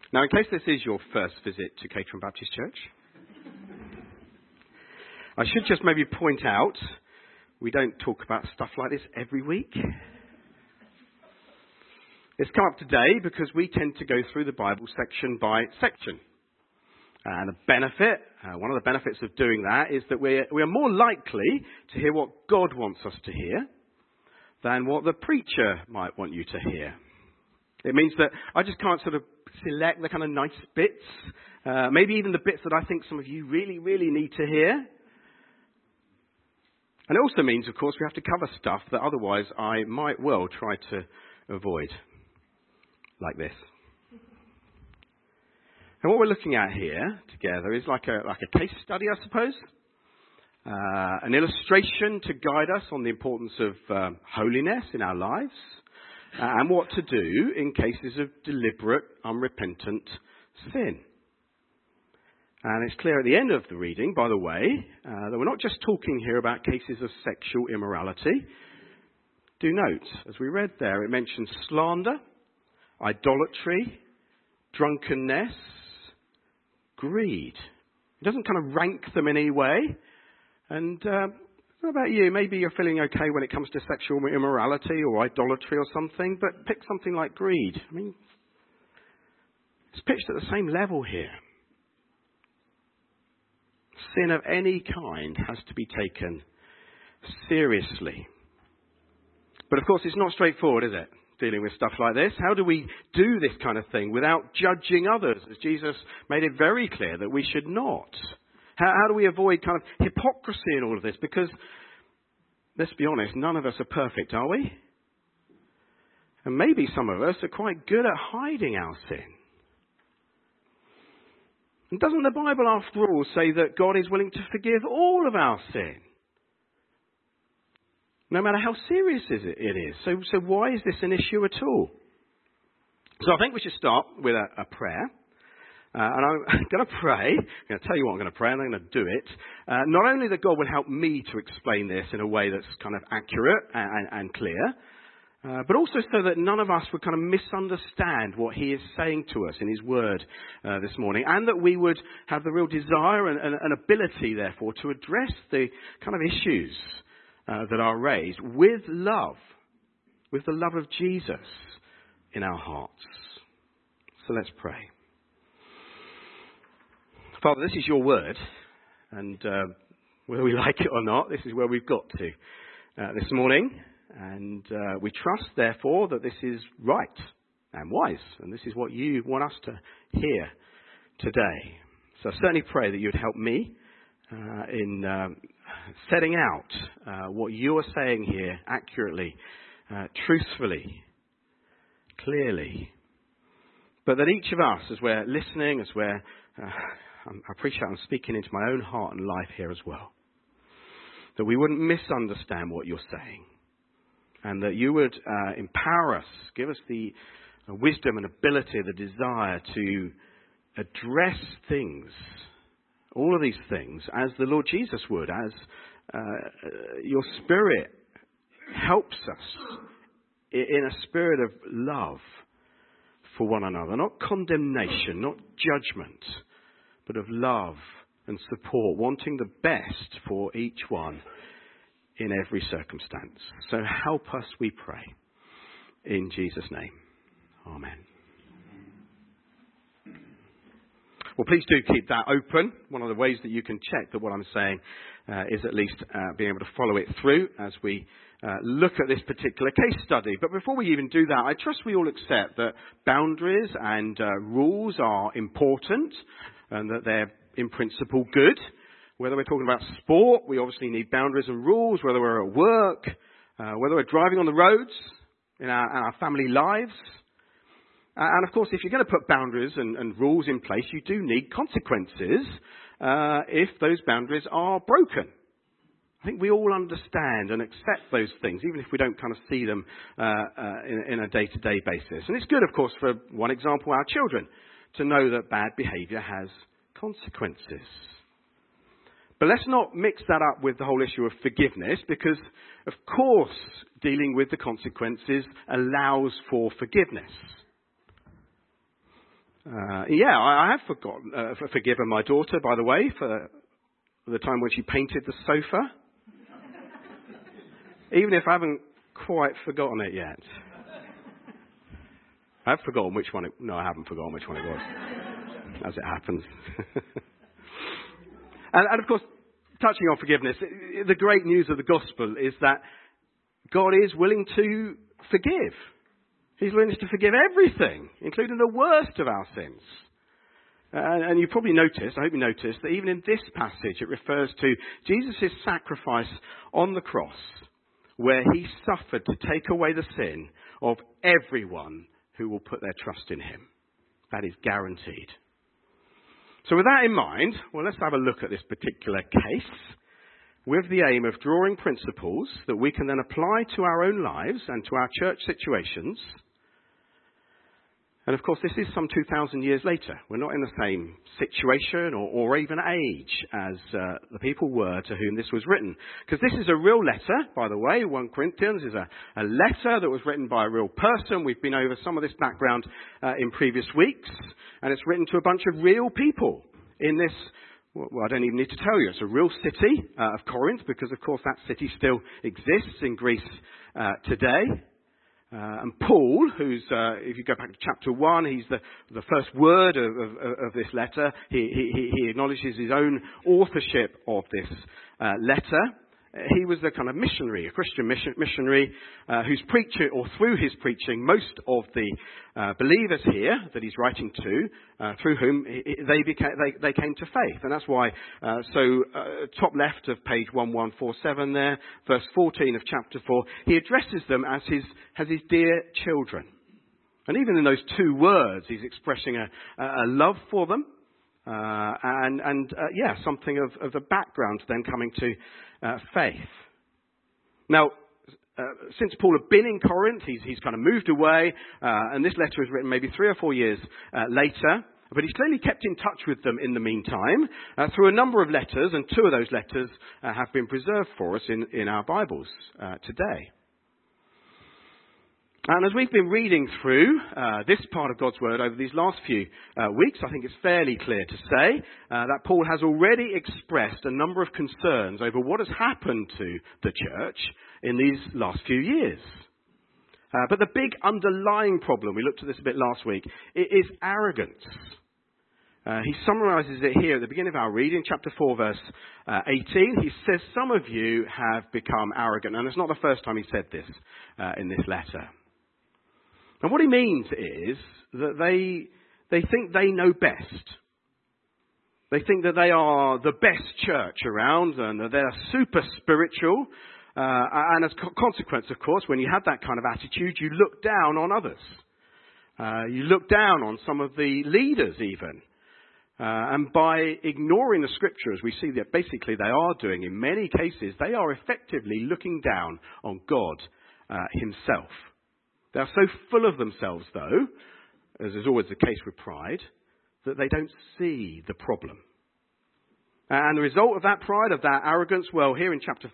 Now, in case this is your first visit to Caterham Baptist Church, I should just maybe point out, we don't talk about stuff like this every week. It's come up today because we tend to go through the Bible section by section. And one of the benefits of doing that is that we are more likely to hear what God wants us to hear than what the preacher might want you to hear. It means that I just can't sort of select the kind of nice bits, maybe even the bits that I think some of you really, really need to hear. And it also means, of course, we have to cover stuff that otherwise I might well try to avoid, like this. And what we're looking at here together is like a case study, I suppose. An illustration to guide us on the importance of holiness in our lives and what to do in cases of deliberate, unrepentant sin. And it's clear at the end of the reading, by the way, that we're not just talking here about cases of sexual immorality. Do note, as we read there, it mentions slander, idolatry, drunkenness, greed. It doesn't kind of rank them in any way. And what about you? Maybe you're feeling okay when it comes to sexual immorality or idolatry or something, but pick something like greed. I mean, it's pitched at the same level here. Sin of any kind has to be taken seriously. But of course, it's not straightforward, is it? Dealing with stuff like this. How do we do this kind of thing without judging others, as Jesus made it very clear that we should not? How do we avoid kind of hypocrisy in all of this? Because, let's be honest, none of us are perfect, are we? And maybe some of us are quite good at hiding our sin. And doesn't the Bible, after all, say that God is willing to forgive all of our sin? No matter how serious it is. So why is this an issue at all? So I think we should start with a prayer. And I'm going to pray. I'm going to tell you what I'm going to pray, and I'm going to do it. Not only that God will help me to explain this in a way that's kind of accurate and clear, but also so that none of us would kind of misunderstand what he is saying to us in his word this morning, and that we would have the real desire and ability, therefore, to address the kind of issues that are raised with love, with the love of Jesus in our hearts. So let's pray. Father, this is your word, and whether we like it or not, this is where we've got to this morning. And we trust, therefore, that this is right and wise, and this is what you want us to hear today. So I certainly pray that you would help me in setting out what you are saying here accurately, truthfully, clearly. But that each of us, as we're listening, as we're... I appreciate I'm speaking into my own heart and life here as well, that we wouldn't misunderstand what you're saying, and that you would empower us, give us the wisdom and ability, the desire to address things, all of these things, as the Lord Jesus would, as your Spirit helps us in a spirit of love for one another, not condemnation, not judgment, but of love and support, wanting the best for each one in every circumstance. So help us, we pray, in Jesus' name. Amen. Well, please do keep that open. One of the ways that you can check that what I'm saying is at least being able to follow it through as we look at this particular case study. But before we even do that, I trust we all accept that boundaries and rules are important, and that they're, in principle, good. Whether we're talking about sport, we obviously need boundaries and rules. Whether we're at work, whether we're driving on the roads, in our family lives. And, of course, if you're going to put boundaries and rules in place, you do need consequences if those boundaries are broken. I think we all understand and accept those things, even if we don't kind of see them in a day-to-day basis. And it's good, of course, for one example, our children, to know that bad behaviour has consequences. But let's not mix that up with the whole issue of forgiveness, because, of course, dealing with the consequences allows for forgiveness. I have forgiven my daughter, by the way, for the time when she painted the sofa. Even if I haven't quite forgotten it yet. I have forgotten which one I haven't forgotten which one it was, as it happens. and of course, touching on forgiveness, the great news of the gospel is that God is willing to forgive. He's willing to forgive everything, including the worst of our sins. And you probably noticed, I hope you noticed, that even in this passage it refers to Jesus' sacrifice on the cross, where he suffered to take away the sin of everyone who will put their trust in him. That is guaranteed. So with that in mind, well, let's have a look at this particular case with the aim of drawing principles that we can then apply to our own lives and to our church situations. And of course, this is some 2,000 years later. We're not in the same situation or even age as the people were to whom this was written. Because this is a real letter, by the way. 1 Corinthians is a letter that was written by a real person. We've been over some of this background in previous weeks. And it's written to a bunch of real people in this, well, I don't even need to tell you. It's a real city of Corinth, because, of course, that city still exists in Greece today. And Paul, who's, if you go back to chapter 1, he's the first word of this letter. He acknowledges his own authorship of this letter. He was a kind of missionary, a Christian missionary, whose preaching, or through his preaching, most of the believers here that he's writing to, through whom they came to faith. And that's why, top left of page 1147 there, verse 14 of chapter 4, he addresses them as his dear children. And even in those two words, he's expressing a love for them. Something of the background to them coming to faith. Now, since Paul had been in Corinth, he's kind of moved away, and this letter was written maybe 3 or 4 years later. But he's clearly kept in touch with them in the meantime through a number of letters, and 2 of those letters have been preserved for us in our Bibles today. And as we've been reading through this part of God's Word over these last few weeks, I think it's fairly clear to say that Paul has already expressed a number of concerns over what has happened to the church in these last few years. But the big underlying problem, we looked at this a bit last week, is arrogance. He summarises it here at the beginning of our reading, chapter 4, verse 18. He says, some of you have become arrogant. And it's not the first time he said this in this letter. And what he means is that they think they know best. They think that they are the best church around and that they're super spiritual. And as a consequence, of course, when you have that kind of attitude, you look down on others. You look down on some of the leaders even. And by ignoring the scriptures, we see that basically they are doing, in many cases, they are effectively looking down on God himself. They are so full of themselves, though, as is always the case with pride, that they don't see the problem. And the result of that pride, of that arrogance, well, here in chapter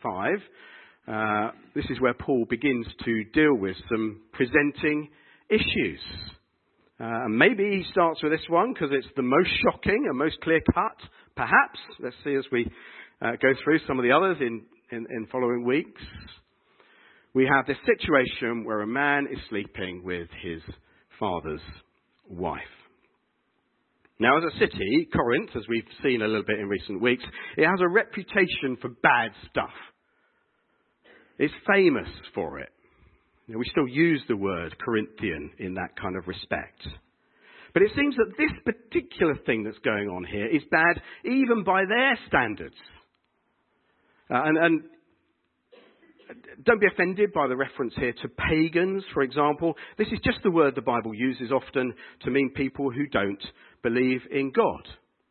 5, this is where Paul begins to deal with some presenting issues. And maybe he starts with this one because it's the most shocking and most clear-cut, perhaps. Let's see as we go through some of the others in following weeks. We have this situation where a man is sleeping with his father's wife. Now, as a city, Corinth, as we've seen a little bit in recent weeks, it has a reputation for bad stuff. It's famous for it. You know, we still use the word Corinthian in that kind of respect. But it seems that this particular thing that's going on here is bad even by their standards. And don't be offended by the reference here to pagans, for example. This is just the word the Bible uses often to mean people who don't believe in God.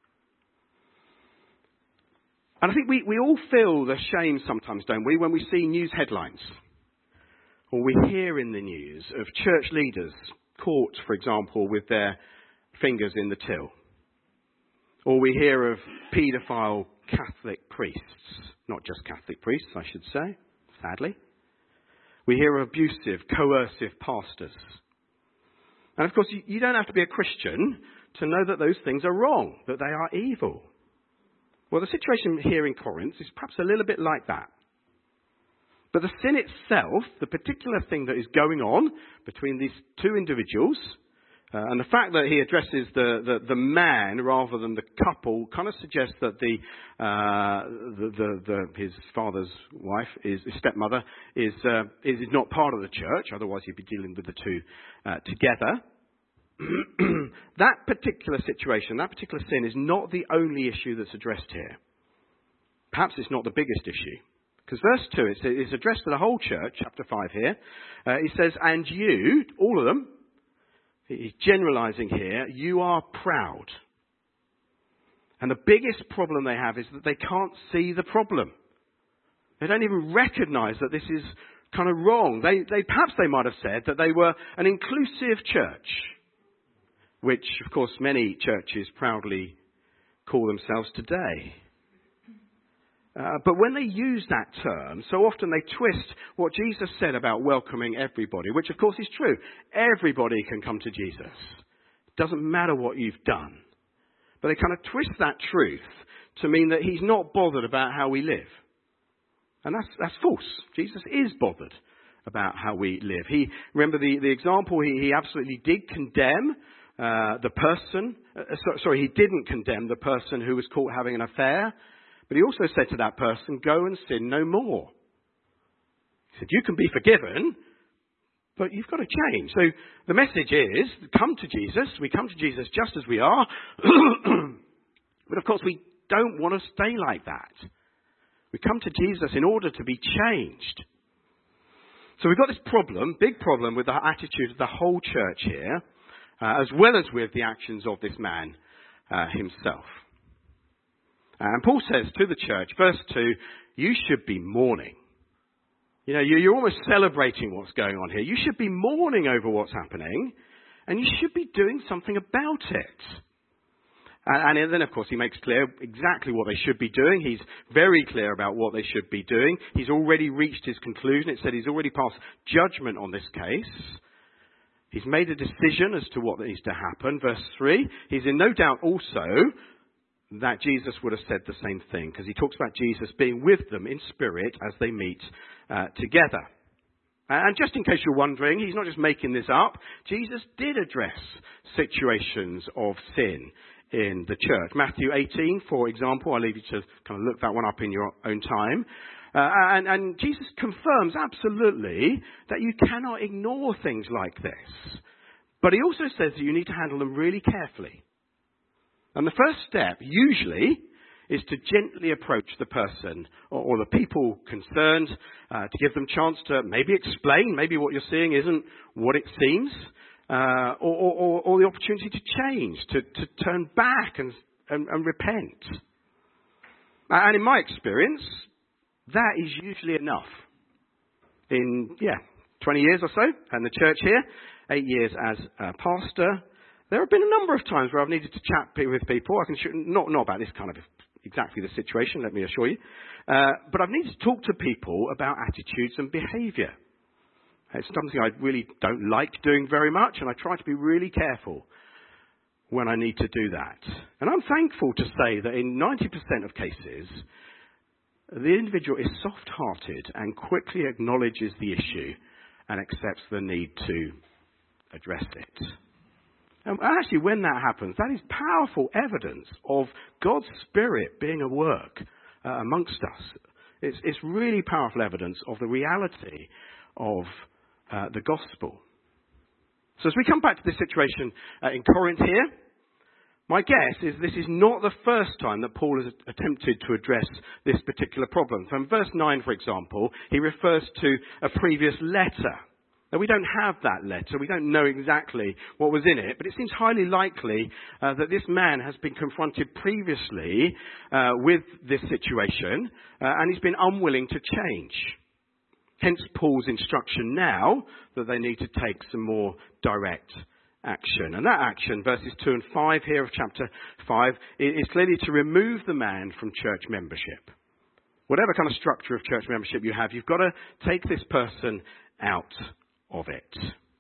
And I think we all feel the shame sometimes, don't we, when we see news headlines. Or we hear in the news of church leaders caught, for example, with their fingers in the till. Or we hear of paedophile Catholic priests. Not just Catholic priests, I should say. Sadly. We hear of abusive, coercive pastors. And of course, you don't have to be a Christian to know that those things are wrong, that they are evil. Well, the situation here in Corinth is perhaps a little bit like that. But the sin itself, the particular thing that is going on between these two individuals, and the fact that he addresses the man rather than the couple kind of suggests that his father's wife, his stepmother, is not part of the church. Otherwise, he'd be dealing with the two together. That particular situation, that particular sin, is not the only issue that's addressed here. Perhaps it's not the biggest issue. Because verse 2, it's addressed to the whole church, chapter 5 here. He says, and you, all of them, he's generalizing here, you are proud. And the biggest problem they have is that they can't see the problem. They don't even recognize that this is kind of wrong. Perhaps they might have said that they were an inclusive church, which, of course, many churches proudly call themselves today. But when they use that term, so often they twist what Jesus said about welcoming everybody, which of course is true. Everybody can come to Jesus. It doesn't matter what you've done. But they kind of twist that truth to mean that he's not bothered about how we live. And that's false. Jesus is bothered about how we live. Remember the example, he absolutely did condemn the person. He didn't condemn the person who was caught having an affair. But he also said to that person, go and sin no more. He said, you can be forgiven, but you've got to change. So the message is, come to Jesus. We come to Jesus just as we are. But of course, we don't want to stay like that. We come to Jesus in order to be changed. So we've got this problem, big problem, with the attitude of the whole church here, as well as with the actions of this man himself. And Paul says to the church, verse 2, you should be mourning. You know, you're almost celebrating what's going on here. You should be mourning over what's happening, and you should be doing something about it. And then, of course, he makes clear exactly what they should be doing. He's very clear about what they should be doing. He's already reached his conclusion. It said he's already passed judgment on this case. He's made a decision as to what needs to happen. Verse 3, he's in no doubt also that Jesus would have said the same thing, because he talks about Jesus being with them in spirit as they meet together. And just in case you're wondering, he's not just making this up. Jesus did address situations of sin in the church. Matthew 18, for example, I'll leave you to kind of look that one up in your own time. And Jesus confirms absolutely that you cannot ignore things like this. But he also says that you need to handle them really carefully. And the first step, usually, is to gently approach the person or the people concerned, to give them a chance to maybe explain, maybe what you're seeing isn't what it seems, or the opportunity to change, to turn back and repent. And in my experience, that is usually enough. In, 20 years or so, and the church here, 8 years as a pastor, there have been a number of times where I've needed to chat with people. I can not about this kind of exactly the situation, let me assure you. But I've needed to talk to people about attitudes and behaviour. It's something I really don't like doing very much, and I try to be really careful when I need to do that. And I'm thankful to say that in 90% of cases, the individual is soft-hearted and quickly acknowledges the issue and accepts the need to address it. And actually, when that happens, that is powerful evidence of God's Spirit being at work amongst us. It's really powerful evidence of the reality of the gospel. So as we come back to this situation in Corinth here, my guess is this is not the first time that Paul has attempted to address this particular problem. So in verse 9, for example, he refers to a previous letter. Now, we don't have that letter. We don't know exactly what was in it, but it seems highly likely that this man has been confronted previously with this situation, and he's been unwilling to change. Hence Paul's instruction now that they need to take some more direct action. And that action, verses 2 and 5 here of chapter 5, is clearly to remove the man from church membership. Whatever kind of structure of church membership you have, you've got to take this person out of it.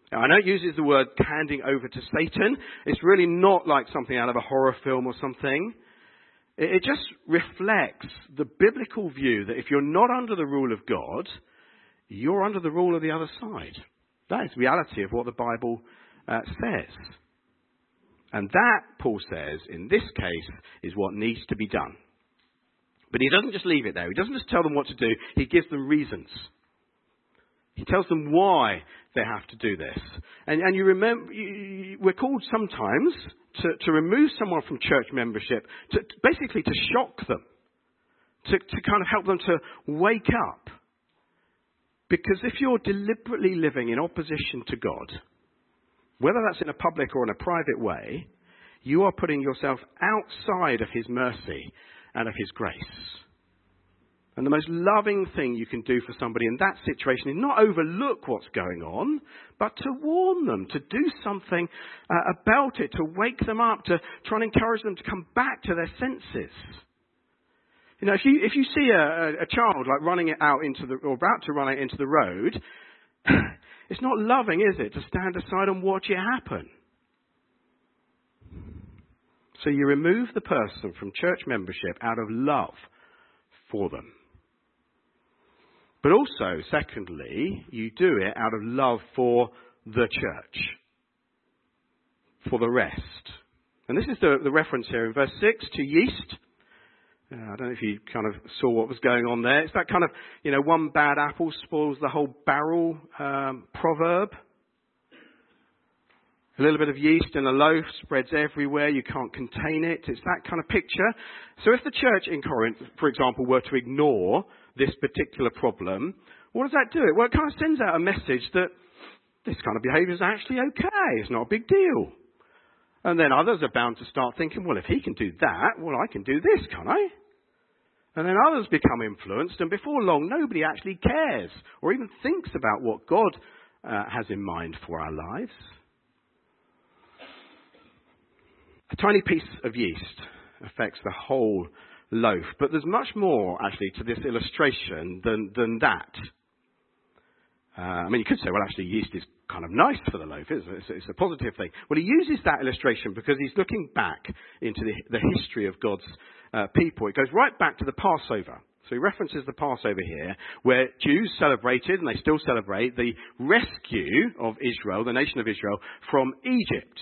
Now, I know it uses the word handing over to Satan. It's really not like something out of a horror film or something. It just reflects the biblical view that if you're not under the rule of God, you're under the rule of the other side. That is the reality of what the Bible says. And that, Paul says, in this case, is what needs to be done. But he doesn't just leave it there. He doesn't just tell them what to do. He gives them reasons. He tells them why they have to do this. And you remember, we're called sometimes to remove someone from church membership, basically to shock them, to kind of help them to wake up. Because if you're deliberately living in opposition to God, whether that's in a public or in a private way, you are putting yourself outside of his mercy and of his grace. And the most loving thing you can do for somebody in that situation is not overlook what's going on, but to warn them, to do something about it, to wake them up, to try and encourage them to come back to their senses. You know, if you see a child like running it out into or about to run it into the road, it's not loving, is it, to stand aside and watch it happen? So you remove the person from church membership out of love for them. But also, secondly, you do it out of love for the church, for the rest. And this is the reference here in verse 6 to yeast. I don't know if you kind of saw what was going on there. It's that kind of, one bad apple spoils the whole barrel proverb. A little bit of yeast in a loaf spreads everywhere. You can't contain it. It's that kind of picture. So if the church in Corinth, for example, were to ignore this particular problem, what does that do? Well, it kind of sends out a message that this kind of behaviour is actually okay. It's not a big deal. And then others are bound to start thinking, well, if he can do that, well, I can do this, can't I? And then others become influenced, and before long, nobody actually cares or even thinks about what God has in mind for our lives. A tiny piece of yeast affects the whole loaf. But there's much more, actually, to this illustration than that. You could say, well, actually, yeast is kind of nice for the loaf, isn't it? It's a positive thing. Well, he uses that illustration because he's looking back into the history of God's people. It goes right back to the Passover. So he references the Passover here, where Jews celebrated, and they still celebrate, the rescue of Israel, the nation of Israel, from Egypt.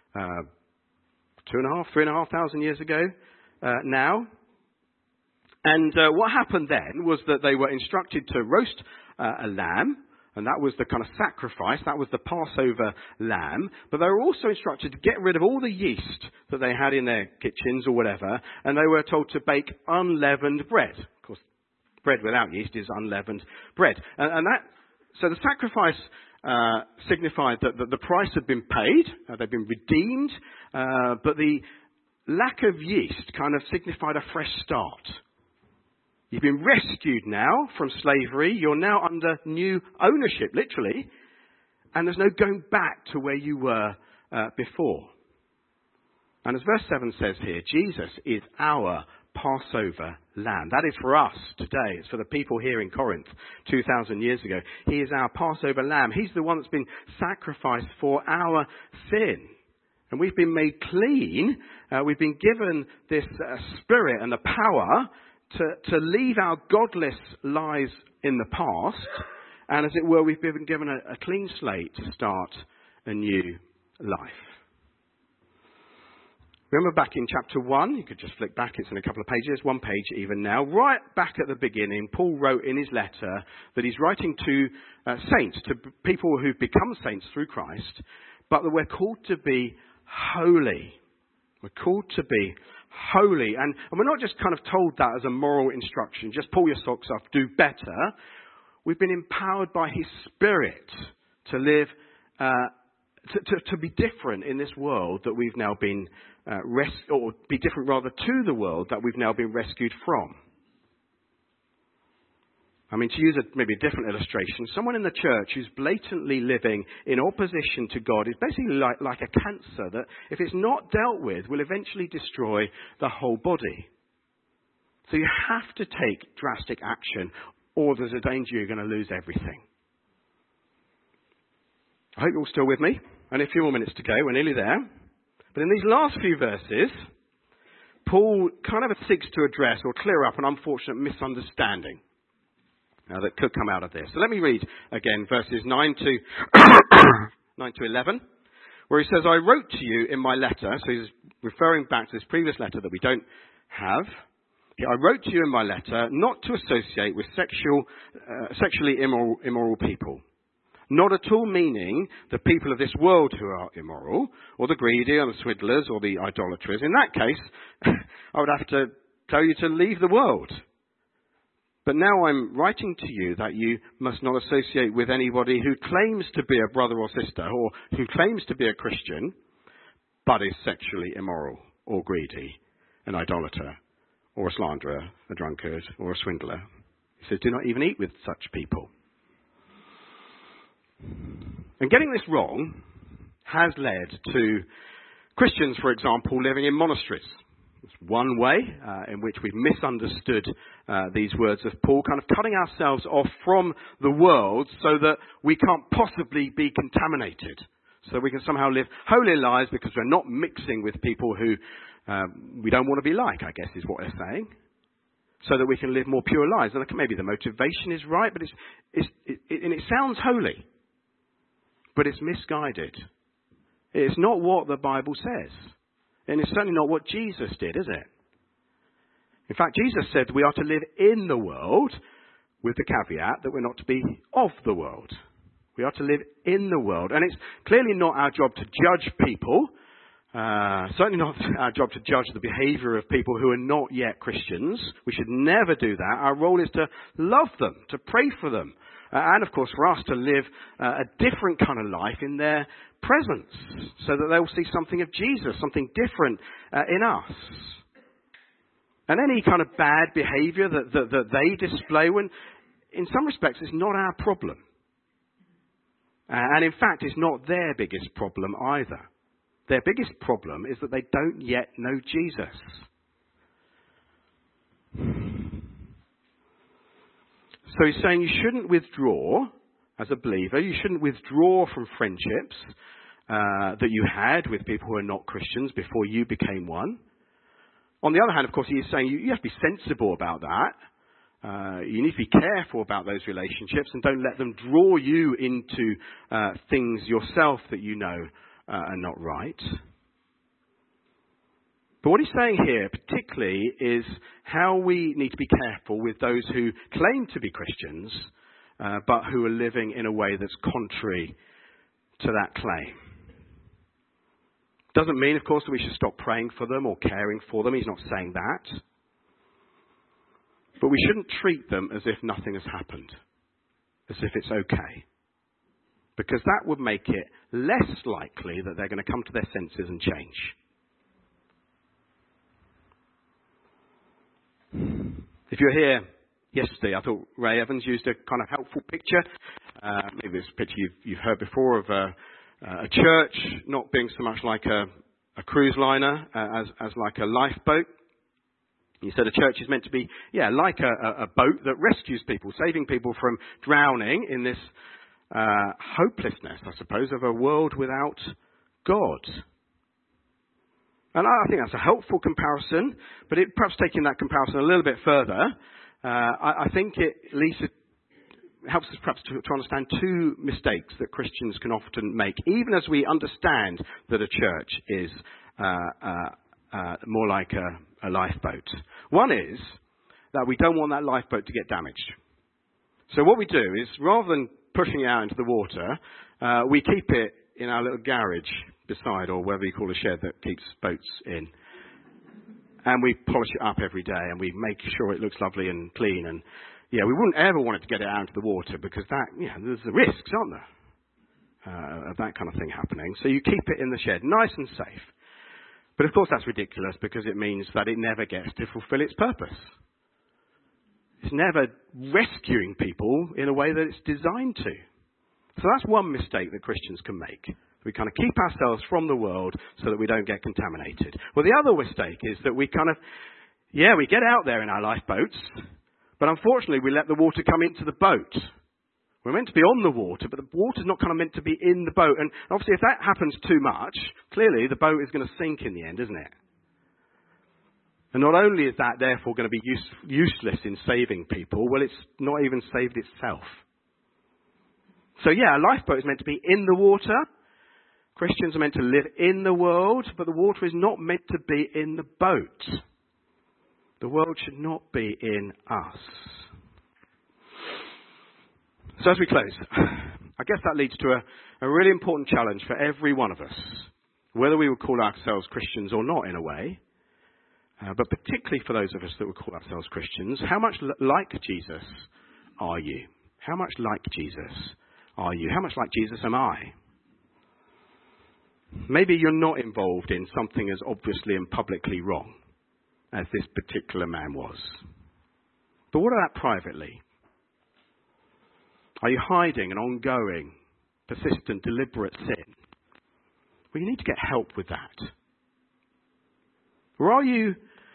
3,500 years ago now. And what happened then was that they were instructed to roast a lamb, and that was the kind of sacrifice, that was the Passover lamb. But they were also instructed to get rid of all the yeast that they had in their kitchens or whatever, and they were told to bake unleavened bread. Of course, bread without yeast is unleavened bread. So the sacrifice signified that the price had been paid, they'd been redeemed, but the lack of yeast kind of signified a fresh start. You've been rescued now from slavery. You're now under new ownership, literally. And there's no going back to where you were before. And as verse 7 says here, Jesus is our Passover lamb. That is for us today. It's for the people here in Corinth 2,000 years ago. He is our Passover lamb. He's the one that's been sacrificed for our sin. And we've been made clean. We've been given this spirit and the power to leave our godless lives in the past. And as it were, we've been given a clean slate to start a new life. Remember back in chapter 1, you could just flick back, it's in a couple of pages, one page even now. Right back at the beginning, Paul wrote in his letter that he's writing to saints, to people who've become saints through Christ, but that we're called to be holy. We're called to be holy. And we're not just kind of told that as a moral instruction, just pull your socks off, do better. We've been empowered by his Spirit to live, to be different in this world that we've now been or be different rather to the world that we've now been rescued from. To use maybe a different illustration, someone in the church who's blatantly living in opposition to God is basically like a cancer that, if it's not dealt with, will eventually destroy the whole body. So you have to take drastic action, or there's a danger you're going to lose everything. I hope you're all still with me. Only a few more minutes to go. We're nearly there. But in these last few verses, Paul kind of seeks to address or clear up an unfortunate misunderstanding that could come out of this. So let me read again verses 9 to 11, where he says, I wrote to you in my letter, so he's referring back to this previous letter that we don't have. I wrote to you in my letter not to associate with sexually immoral people. Not at all meaning the people of this world who are immoral, or the greedy, or the swindlers, or the idolaters. In that case, I would have to tell you to leave the world. But now I'm writing to you that you must not associate with anybody who claims to be a brother or sister, or who claims to be a Christian, but is sexually immoral, or greedy, an idolater, or a slanderer, a drunkard, or a swindler. He says, do not even eat with such people. And getting this wrong has led to Christians, for example, living in monasteries. It's one way in which we've misunderstood these words of Paul, kind of cutting ourselves off from the world so that we can't possibly be contaminated. So we can somehow live holy lives because we're not mixing with people who we don't want to be like, I guess is what they're saying. So that we can live more pure lives. And maybe the motivation is right, but it sounds holy. But it's misguided. It's not what the Bible says. And it's certainly not what Jesus did, is it? In fact, Jesus said we are to live in the world with the caveat that we're not to be of the world. We are to live in the world. And it's clearly not our job to judge people. Certainly not our job to judge the behaviour of people who are not yet Christians. We should never do that. Our role is to love them, to pray for them. And, of course, for us to live a different kind of life in their presence so that they will see something of Jesus, something different in us. And any kind of bad behaviour that they display, when, in some respects, it's not our problem. And, in fact, it's not their biggest problem either. Their biggest problem is that they don't yet know Jesus. So he's saying you shouldn't withdraw, as a believer, you shouldn't withdraw from friendships that you had with people who are not Christians before you became one. On the other hand, of course, he is saying you have to be sensible about that. You need to be careful about those relationships and don't let them draw you into things yourself that you know are not right. But what he's saying here particularly is how we need to be careful with those who claim to be Christians, but who are living in a way that's contrary to that claim. Doesn't mean, of course, that we should stop praying for them or caring for them. He's not saying that. But we shouldn't treat them as if nothing has happened, as if it's okay. Because that would make it less likely that they're going to come to their senses and change. If you're here yesterday, I thought Ray Evans used a kind of helpful picture. Maybe it's a picture you've heard before of a church not being so much like a cruise liner as like a lifeboat. He said a church is meant to be, like a boat that rescues people, saving people from drowning in this hopelessness, I suppose, of a world without God. And I think that's a helpful comparison, but perhaps taking that comparison a little bit further, I think it at least helps us perhaps to understand two mistakes that Christians can often make, even as we understand that a church is more like a lifeboat. One is that we don't want that lifeboat to get damaged. So what we do is, rather than pushing it out into the water, we keep it in our little garage beside, or whatever you call a shed that keeps boats in. And we polish it up every day, and we make sure it looks lovely and clean. And we wouldn't ever want it to get it out into the water, because that, there's the risks, aren't there, of that kind of thing happening. So you keep it in the shed, nice and safe. But of course that's ridiculous, because it means that it never gets to fulfill its purpose. It's never rescuing people in a way that it's designed to. So that's one mistake that Christians can make. We kind of keep ourselves from the world so that we don't get contaminated. Well, the other mistake is that we kind of, we get out there in our lifeboats, but unfortunately we let the water come into the boat. We're meant to be on the water, but the water's not kind of meant to be in the boat. And obviously if that happens too much, clearly the boat is going to sink in the end, isn't it? And not only is that therefore going to be useless in saving people, well, it's not even saved itself. So yeah, a lifeboat is meant to be in the water. Christians are meant to live in the world, but the water is not meant to be in the boat. The world should not be in us. So as we close, I guess that leads to a really important challenge for every one of us, whether we would call ourselves Christians or not in a way, but particularly for those of us that would call ourselves Christians. How much like Jesus are you? How much like Jesus are you? How much like Jesus am I? Maybe you're not involved in something as obviously and publicly wrong as this particular man was. But what about privately? Are you hiding an ongoing, persistent, deliberate sin? Well, you need to get help with that. Or are you,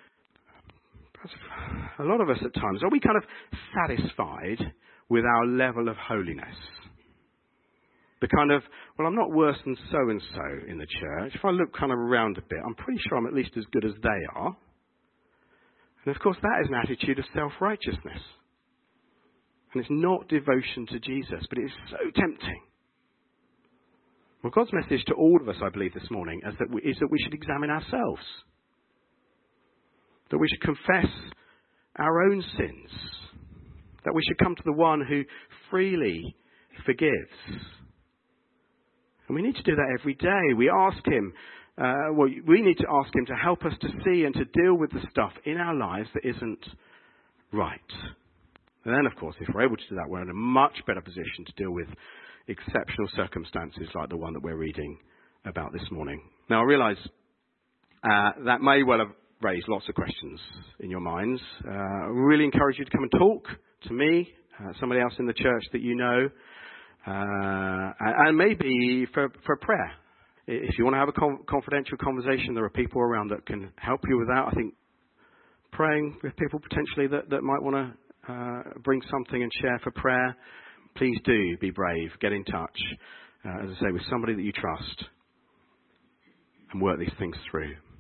a lot of us at times, are we kind of satisfied with our level of holiness? The kind of, well, I'm not worse than so-and-so in the church. If I look kind of around a bit, I'm pretty sure I'm at least as good as they are. And of course, that is an attitude of self-righteousness. And it's not devotion to Jesus, but it is so tempting. Well, God's message to all of us, I believe, this morning is that we should examine ourselves. That we should confess our own sins. That we should come to the one who freely forgives. And we need to do that every day. We ask him, we need to ask him to help us to see and to deal with the stuff in our lives that isn't right. And then, of course, if we're able to do that, we're in a much better position to deal with exceptional circumstances like the one that we're reading about this morning. Now, I realise that may well have raised lots of questions in your minds. I really encourage you to come and talk to me, somebody else in the church that you know, and maybe for prayer. If you want to have a confidential conversation, there are people around that can help you with that. I think praying with people potentially that might want to bring something and share for prayer, please do be brave. Get in touch, as I say, with somebody that you trust and work these things through.